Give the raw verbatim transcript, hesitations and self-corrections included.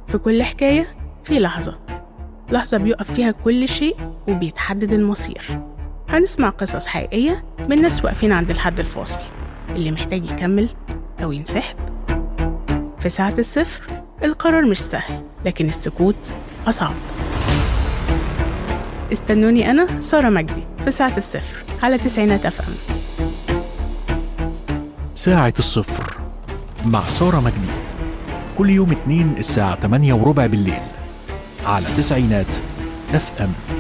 في كل حكاية في لحظة لحظة بيقف فيها كل شيء وبيتحدد المصير. هنسمع قصص حقيقية من ناس واقفين عند الحد الفاصل، اللي محتاج يكمل أو ينسحب. في ساعة الصفر القرار مش سهل، لكن السكوت أصعب. استنوني أنا سارة مجدي في ساعة الصفر على تسعينات أف أم. ساعة الصفر مع سارة مجدي، كل يوم اثنين الساعة ثمانية وربع بالليل على تسعينات أف أم.